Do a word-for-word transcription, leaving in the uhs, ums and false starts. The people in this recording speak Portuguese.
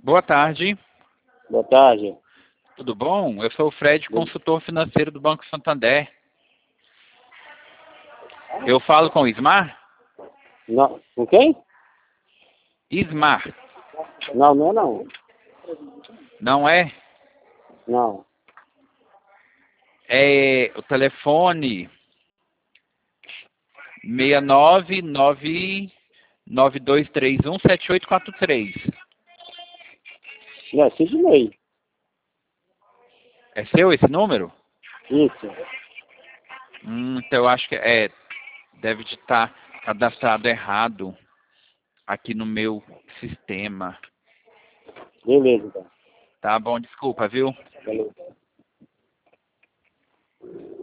Boa tarde. Boa tarde. Tudo bom? Eu sou o Fred, consultor financeiro do Banco Santander. Eu falo com o Ismar? Não, com quem? Ismar. Não, não é não. Não é? Não. É o telefone seis nove nove nove dois três um sete oito quatro três. Não, é Sidney. É seu esse número? Isso. Hum, então eu acho que é, deve estar cadastrado errado aqui no meu sistema. Beleza, então. Tá bom, desculpa, viu? Valeu.